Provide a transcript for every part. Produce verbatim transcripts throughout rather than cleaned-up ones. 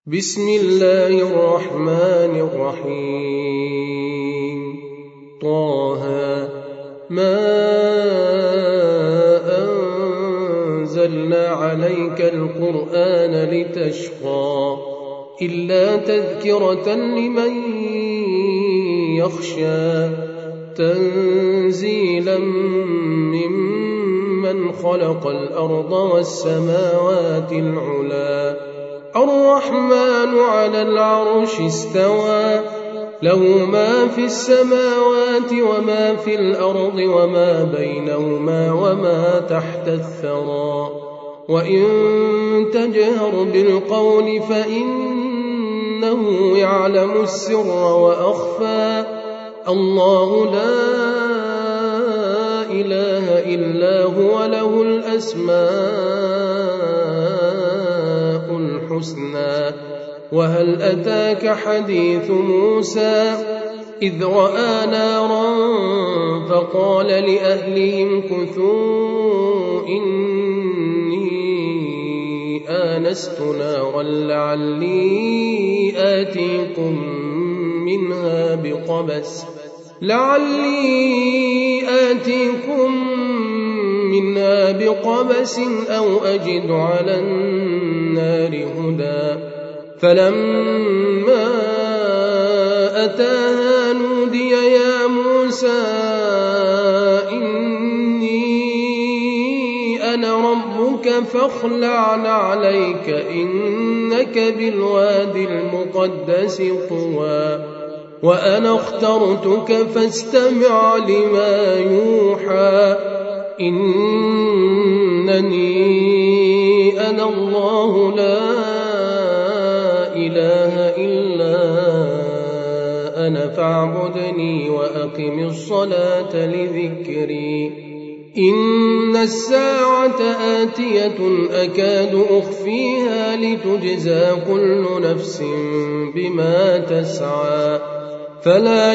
بسم الله الرحمن الرحيم طه ما أنزلنا عليك القرآن لتشقى إلا تذكرة لمن يخشى تنزيلا ممن خلق الأرض والسماوات العلى الرحمن على العرش استوى له ما في السماوات وما في الأرض وما بينهما وما تحت الثرى وإن تجهر بالقول فإنه يعلم السر وأخفى الله لا إله إلا هو له الأسماء الحسنى وهل أتاك حديث موسى إذ رأى نارا فقال لأهلهم كثوا إني آنست نارا لعلي آتيكم منها بقبس لعلي آتيكم منها بقبس أو أجد على النار هدى فلما أتاها نودي يا موسى إني أنا ربك فاخلع نعليك إنك بالوادي المقدس طوى وأنا اخترتك فاستمع لما يوحى إنني أنا الله لا إله إلا أنا فاعبدني وأقم الصلاة لذكري إن الساعة آتية أكاد أخفيها لتجزى كل نفس بما تسعى فلا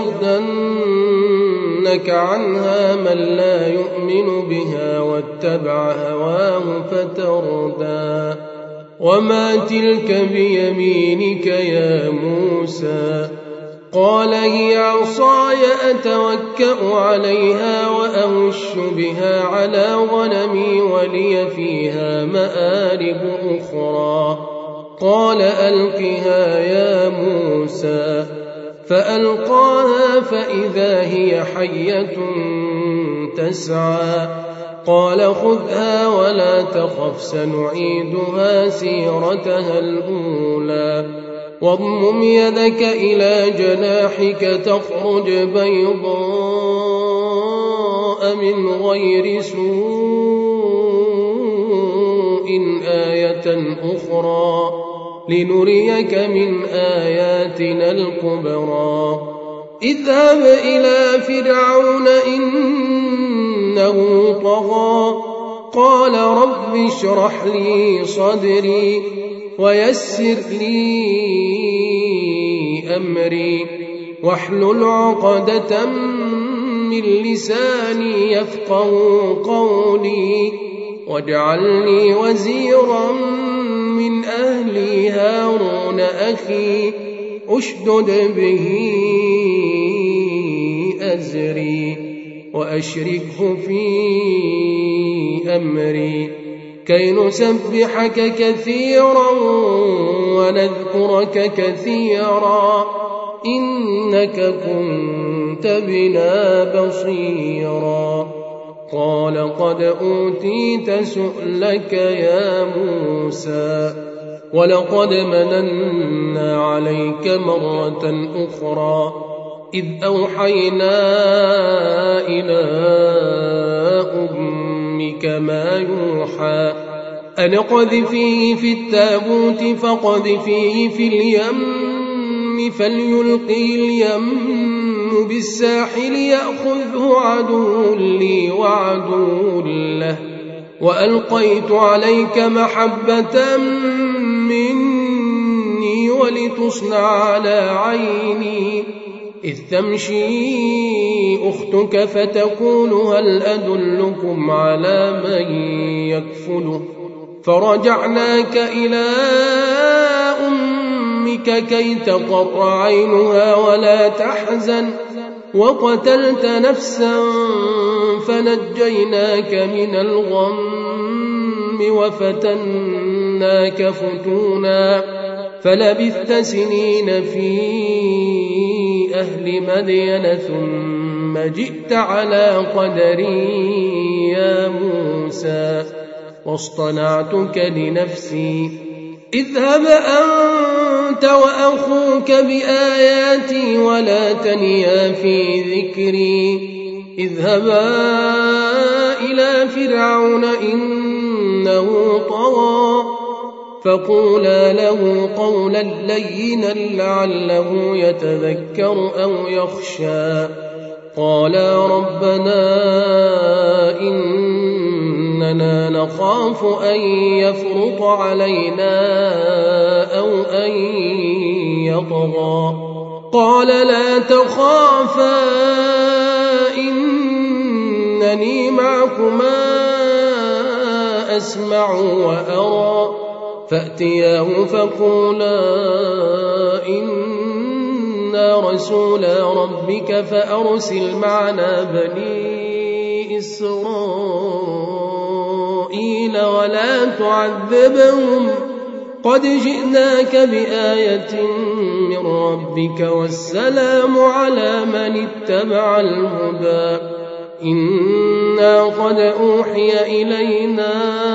يصدنك عنها من لا يؤمن بها واتبع هواه فتردى وما تلك بيمينك يا موسى قال هي عصاي أتوكأ عليها وأهش بها على غنمي ولي فيها مآرب أخرى قال ألقها يا موسى فألقاها فإذا هي حية تسعى قال خذها ولا تخف سنعيدها سيرتها الأولى واضمم يدك إلى جناحك تخرج بيضاء من غير سوء آية أخرى لنريك من آياتنا الكبرى اذهب إلى فرعون إنه طغى قال رب اشرح لي صدري ويسر لي أمري واحلل عقدة من لساني يفقه قولي واجعل لي وزيرا من أهلي هارون أخي أشدد به أزري وأشركه في أمري كي نسبحك كثيرا ونذكرك كثيرا إنك كنت بنا بصيرا قال قد أوتيت سؤلك يا موسى ولقد مننا عليك مرة أخرى إذ أوحينا إلى أمك ما يوحى أن اقذفيه في التابوت فاقذفيه في اليم فليلقي اليم بالساحل يأخذه عدو لي وعدو له وألقيت عليك محبة مني ولتصنع على عيني إذ تمشي أختك فتقول هل أدلكم على من يكفله فرجعناك إلى أمك ربك كي تقر عينها ولا تحزن وقتلت نفسا فنجيناك من الغم وفتناك فتونا فلبثت سنين في أهل مدين ثم جئت على قدري يا موسى واصطنعتك لنفسي اذهب أنت وأخوك بآياتي ولا تنيا في ذكري اذهبا إلى فرعون إنه طغى فقولا له قولا لينا لعله يتذكر أو يخشى قالا ربنا إننا نخاف أن يفرط علينا أو أن يطغى قال لا تخافا إنني معكما أسمع وأرى فأتياه فقولا إنا رسولا ربك فأرسل معنا بني إسرائيل ولا تعذبهم قد جئناك بآية من ربك والسلام على من اتبع الهدى إنا قد أوحي إلينا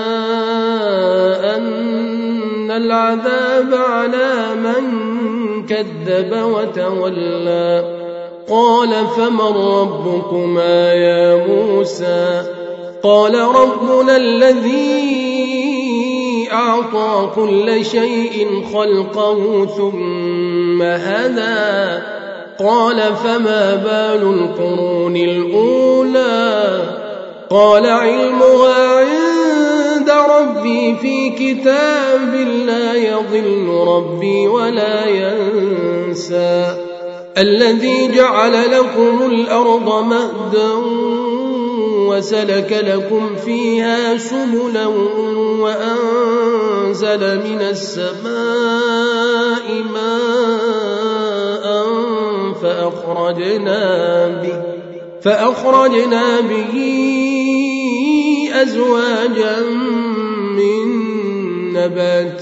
أن العذاب على من كذب وتولى قال فمن ربكما يا موسى قال ربنا الذي أعطى كل شيء خلقه ثم هدى قال فما بال القرون الأولى قال علمها عند ربي في كتاب لا يضل ربي ولا ينسى الذي جعل لكم الأرض مهدا وسلك لكم فيها سبلا وأنزل من السماء ماء فأخرجنا به, فأخرجنا به أزواجا من نبات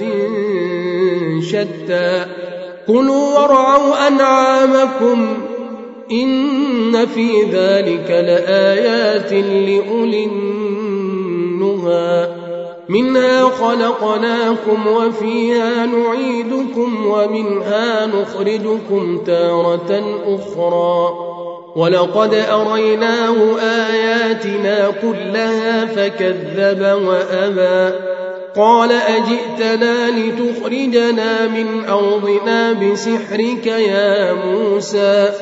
شتى كلوا وارعوا أنعامكم إن في ذلك لآيات لأولي النهى منها خلقناكم وفيها نعيدكم ومنها نخرجكم تارة أخرى ولقد أريناه آياتنا كلها فكذب وأبى قال أجئتنا لتخرجنا من أرضنا بسحرك يا موسى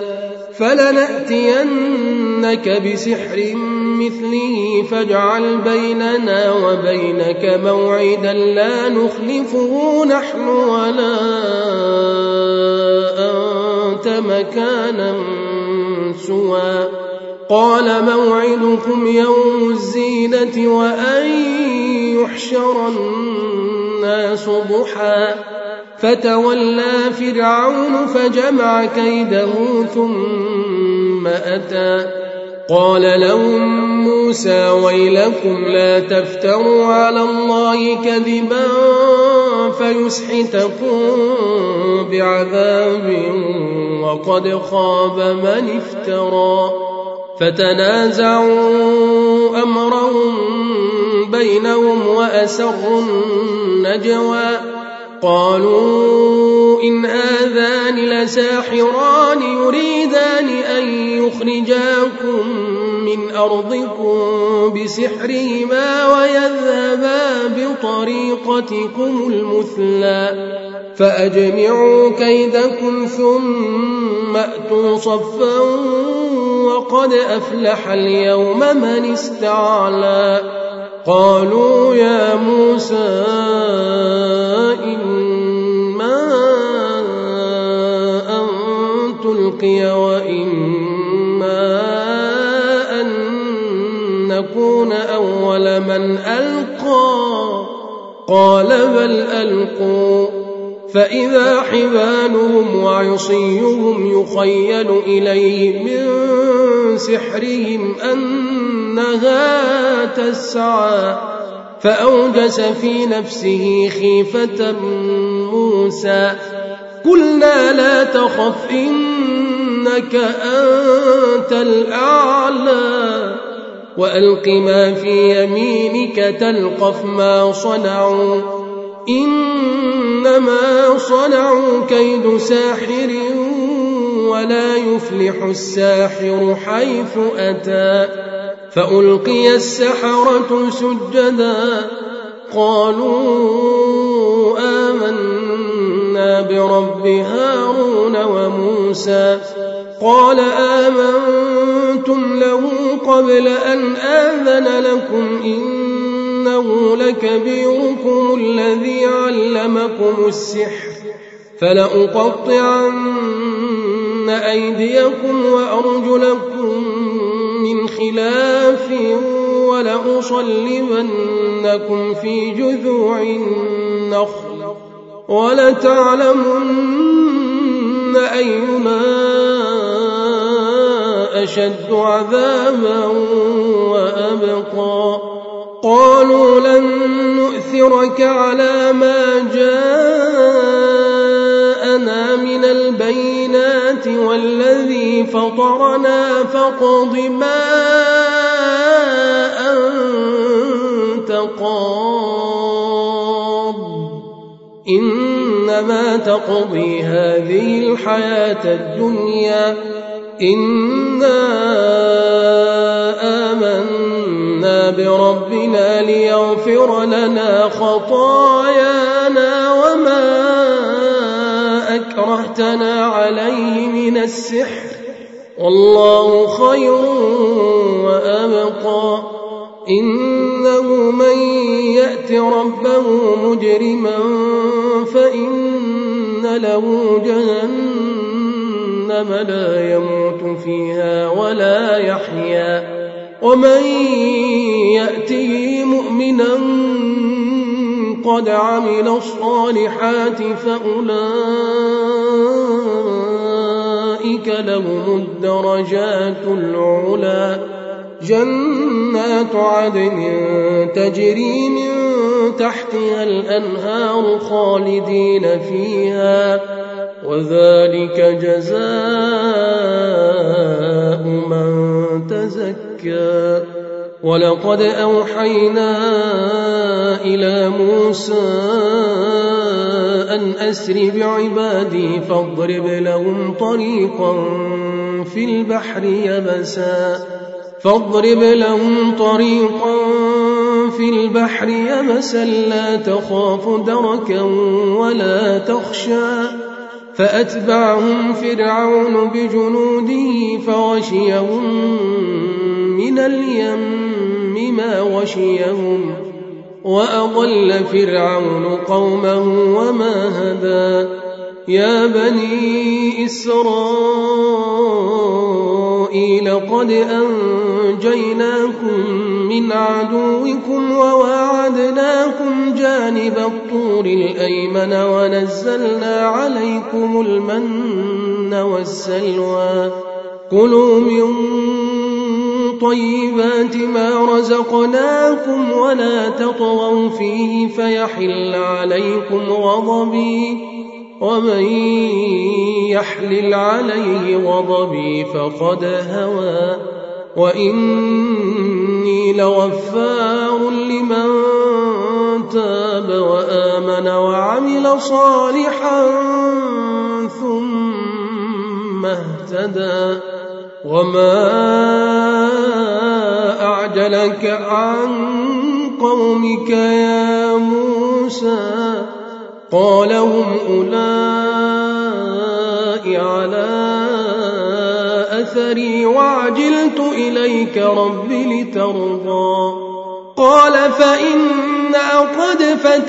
فلنأتينك بسحر مثله فاجعل بيننا وبينك موعدا لا نخلفه نحن ولا أنت مكانا سوى قال موعدكم يوم الزينة وأن يحشر الناس ضحى فتولى فرعون فجمع كيده ثم أتى قال لهم موسى ويلكم لا تفتروا على الله كذبا فيسحتكم بعذاب وقد خاب من افترى فتنازعوا أمرهم بينهم وأسروا النجوى قالوا إن هذان لساحران يريدان أن يخرجاكم من أرضكم بسحرهما ويذهبا بطريقتكم المثلى فأجمعوا كيدكم ثم أتوا صفا وقد أفلح اليوم من استعلى قالوا يا موسى إما أن تلقي وإما أن نكون أول من ألقى قال بل ألقوا فإذا حبالهم وعصيهم يخيل إليه من سحرهم أنها تسعى فأوجس في نفسه خيفة موسى قلنا لا تخف إنك أنت الأعلى وألق ما في يمينك تلقف ما صنعوا إنما صنعوا كيد ساحر ولا يفلح الساحر حيث أتى فألقي السحرة سجدا قالوا آمنا برب هارون وموسى قال آمنتم له قبل أن آذن لكم إنه لكبيركم الذي علمكم السحر فلأقطعن أيديكم وأرجلكم من خلاف ولأصلبنكم في جذوع النخل ولتعلمن أينا أشد عذابا وأبقى قالوا لن نؤثرك على ما جاءنا من البينات والذي فطرنا فاقض ما أنت قاض إنما تقضي هذه الحياة الدنيا إنا آمنا بربنا ليغفر لنا خطايانا وما أكرهتنا عليه من السحر والله خير وأبقى إنه من يأت ربه مجرما فإن له جهنم لا يموت فيها ولا يحيا ومن يأته مؤمنا قد عمل الصالحات فأولئك لهم الدرجات العلى جنات عدن تجري من تحتها الأنهار خالدين فيها وذلك جزاء من تزكى ولقد أوحينا إلى موسى أن أسر بعبادي فاضرب لهم طريقا في البحر يبسا فاضرب لهم طريقا في البحر يبسا لا تخاف دركا ولا تخشى فأتبعهم فرعون بجنوده فغشيهم من اليم ما غشيهم وأضل فرعون قومه وما هدى يا بني إسرائيل قد أنجيناكم من عدوكم وواعدناكم جانب الطور الأيمن ونزلنا عليكم المن والسلوى كلوا من طيبات ما رزقناكم ولا تطغوا فيه فيحل عليكم غضبي ومن يحلل عليه غضبي فقد هوى وإني لغفار لمن تاب وآمن وعمل صالحا ثم اهتدى وما أعجلك عن قومك يا موسى قال هم أولئك على أثري وعجلت إليك رب لترضى قال فإنا قد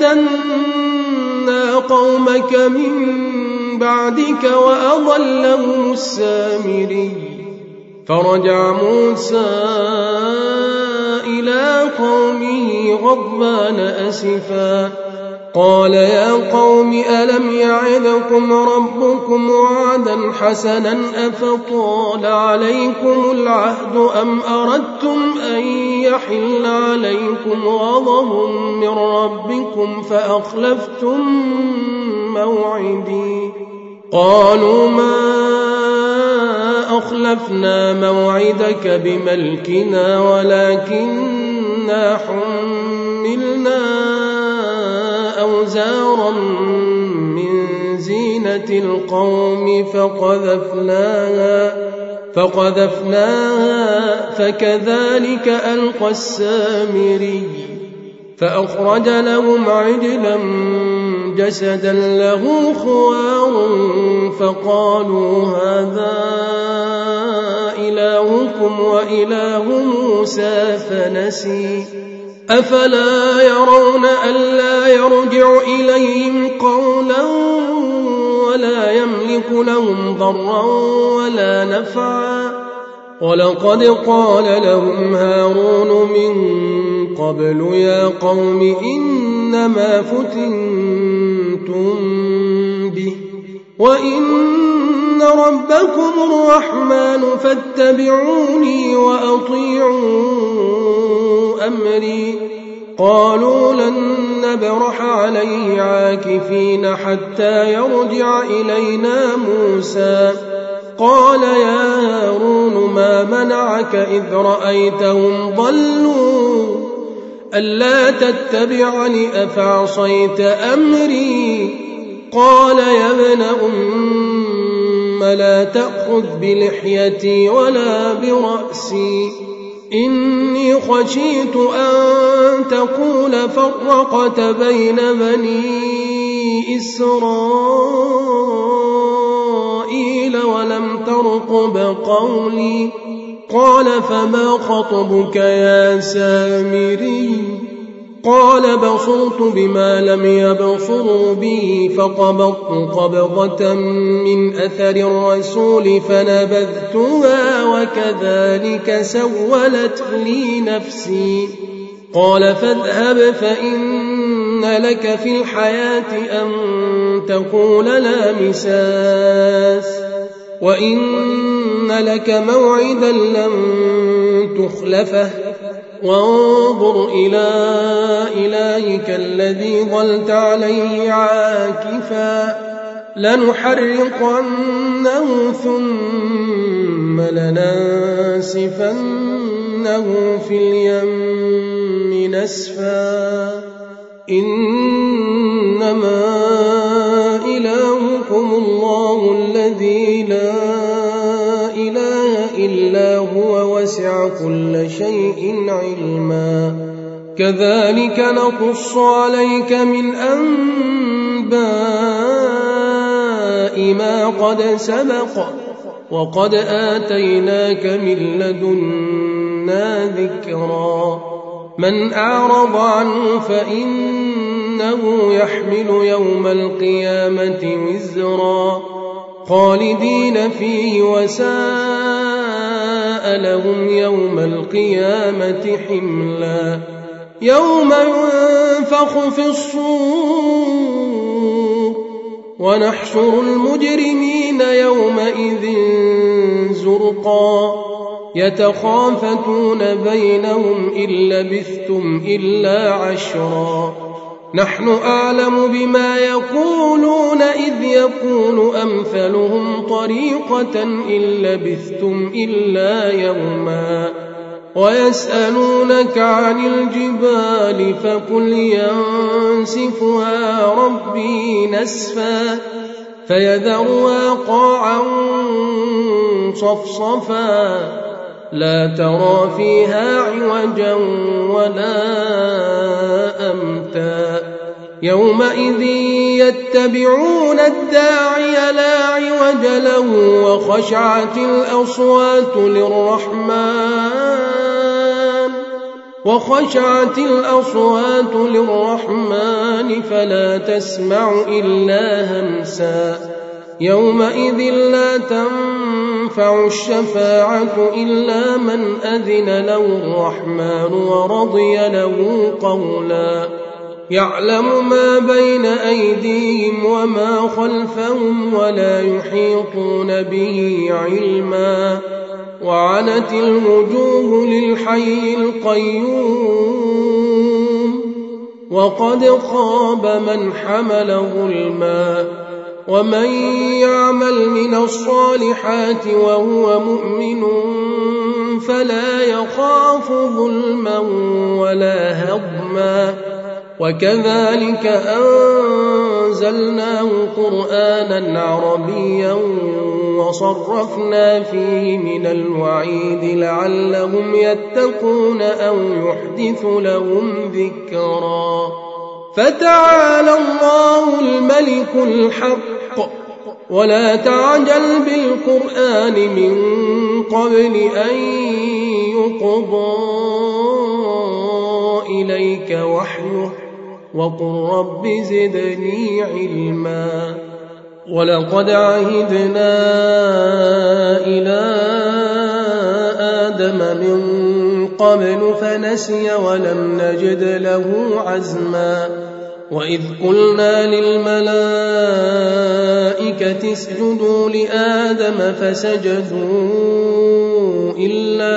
فتنا قومك من بعدك وأضلهم السامري فرجع موسى إلى قومه غضبان أسفا قال يا قوم ألم يعدكم ربكم وعدا حسنا أفطال عليكم العهد أم أردتم أن يحل عليكم غضب من ربكم فأخلفتم موعدي قالوا ما أخلفنا موعدك بملكنا ولكننا حملنا أوزارا من زينة القوم فقذفناها, فقذفناها فكذلك ألقى السامري فأخرج لهم عجلا جسدا له خوار فقالوا هذا إلهكم وإله موسى فنسي أفلا يرون ألا يرجع إليهم قولا ولا يملك لهم ضرا ولا نفعا ولقد قال لهم هارون من قبل يا قوم إنما فتنتم به وإن ربكم الرحمن فاتبعوني وأطيعوا أمري قالوا لن نبرح عليه عاكفين حتى يرجع إلينا موسى قال يا هارون ما منعك إذ رأيتهم ضلوا ألا تتبعني أفعصيت أمري قال يا ابن أم لا تأخذ بلحيتي ولا برأسي إني خشيت أن تقول فرقت بين بني إسرائيل ولم ترقب قولي قال فما خطبك يا سامري قال بصرت بما لم يبصروا به فقبضت قبضة من أثر الرسول فنبذتها وكذلك سولت لي نفسي قال فاذهب فإن لك في الحياة أن تقول لا مساس وإن لك موعدا لن تخلفه وانظر إلى إلهك الذي ظلت عليه عاكفا لنحرقنه ثم لننسفنه في اليم نسفا إنما إلهكم الله الذي لا إله إلا هو وسع كل شيء علما كذلك نقص عليك من أنباء ما قد سبق وقد آتيناك من لدنا ذكرا من أعرض عنه فإنه يحمل يوم القيامة وزرا خالدين فيه وساء لهم يوم القيامة حملا يوم ينفخ في الصور ونحشر المجرمين يومئذ زرقا يتخافتون بينهم إن لبثتم إلا عشرا نحن أعلم بما يقولون إذ يقول أمثلهم طريقة إن لبثتم إلا يوما ويسألونك عن الجبال فقل ينسفها ربي نسفا فيذرها قاعا صفصفا لا ترى فيها عوجا ولا أمتا يومئذ يتبعون الداعي لا عوج له وخشعت الأصوات للرحمن وخشعت الأصوات للرحمن فلا تسمع إلا همسا يومئذ لا تنفع الشفاعة إلا من أذن له الرحمن ورضي له قولا يعلم ما بين أيديهم وما خلفهم ولا يحيطون به علما وعنت الوجوه للحي القيوم وقد خاب من حمل ظلما ومن يعمل من الصالحات وهو مؤمن فلا يخاف ظلما ولا هضما وكذلك أنزلناه قرآنا عربيا وصرفنا فيه من الوعيد لعلهم يتقون أو يحدث لهم ذكرا فتعالى الله الملك الحق ولا تعجل بالقرآن من قبل أن يقضى إليك وحيه وقل رب زدني علما ولقد عهدنا إلى آدم من قبل فنسي ولم نجد له عزما وإذ قلنا للملائكة اسجدوا لآدم فسجدوا إلا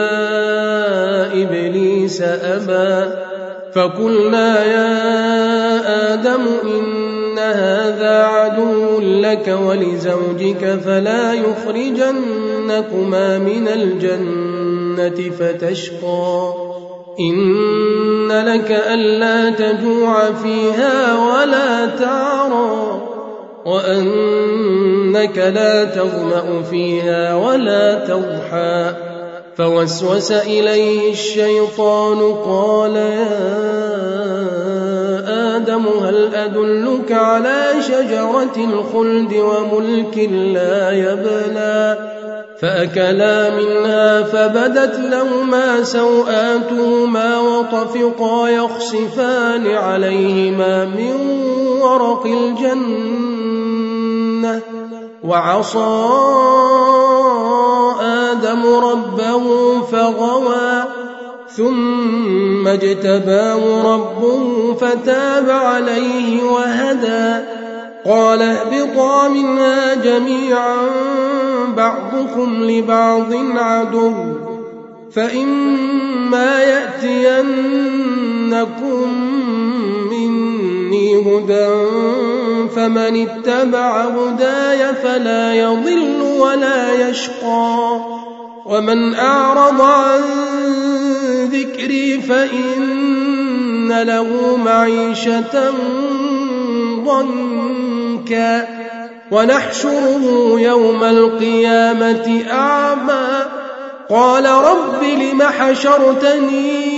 إبليس أبى فقلنا يا آدم إن هذا عدو لك ولزوجك فلا يخرجنكما من الجنة فتشقى إن لك ألا تجوع فيها ولا تعرى وأنك لا تظمأ فيها ولا تضحى فوسوس إليه الشيطان قال يا آدم هل أدلك على شجرة الخلد وملك لا يبلى فأكلا منها فبدت لهما سوآتهما وطفقا يخصفان عليهما من ورق الجنة وعصى آدم ربه فغوى ثم اجتباه ربه فتاب عليه وهدى قال اهبطا منها جميعا بعضكم لبعض عدو فإما يأتينكم مني هدى فمن اتبع هداي فلا يضل ولا يشقى ومن أعرض عن ذكري فإن له معيشة ضنكا ونحشره يوم القيامة أعمى قال رب لم حشرتني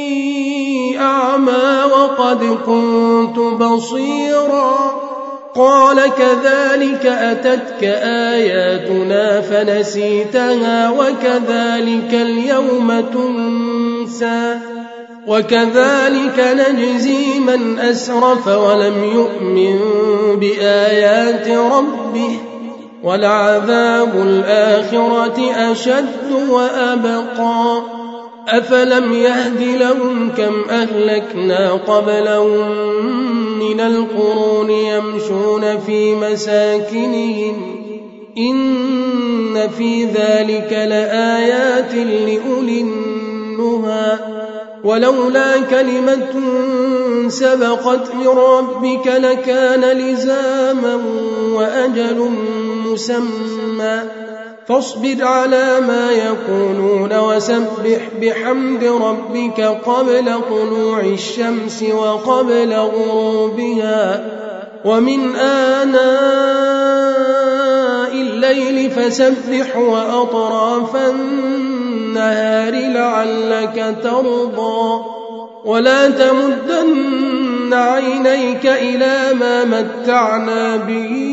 أعمى وقد كنت بصيرا قال كذلك أتتك آياتنا فنسيتها وكذلك اليوم تنسى وكذلك نجزي من أسرف ولم يؤمن بآيات ربه ولعذاب الآخرة أشد وأبقى أفلم يهد لهم كم أهلكنا قبلهم من القرون يمشون في مساكنهم إن في ذلك لآيات لأولي النهى ولولا كلمة سبقت من ربك لكان لزاما وأجل مسمى فاصبر على ما يقولون وسبح بحمد ربك قبل طلوع الشمس وقبل غروبها ومن آناء الليل فسبح وأطراف النهار لعلك ترضى ولا تمدن عينيك إلى ما متعنا به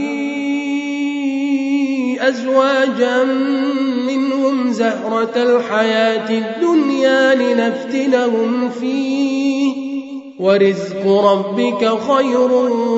أزواجا منهم زهرة الحياة الدنيا لنفتنهم فيه ورزق ربك خير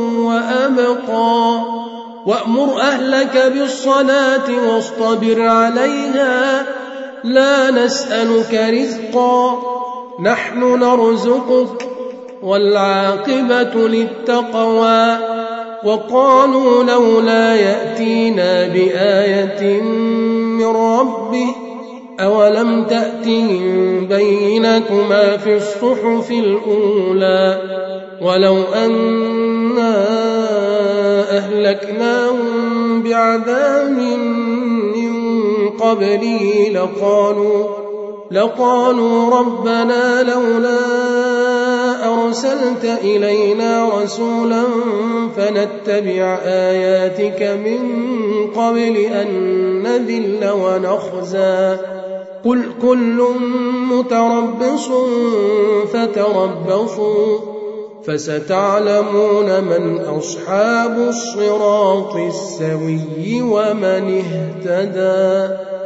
وأبقى وأمر أهلك بالصلاة واصطبر عليها لا نسألك رزقا نحن نرزقك والعاقبة للتقوى. وقالوا لولا يأتينا بآية من ربه أولم تأتهم بينة ما في الصحف الأولى ولو أنا أهلكناهم بعذاب من قبله لقالوا, لقالوا ربنا لولا أرسلت إلينا رسولا فنتبع آياتك من قبل أن نذل ونخزى. قل كل متربص فتربصوا فستعلمون من أصحاب الصراط السوي ومن اهتدى.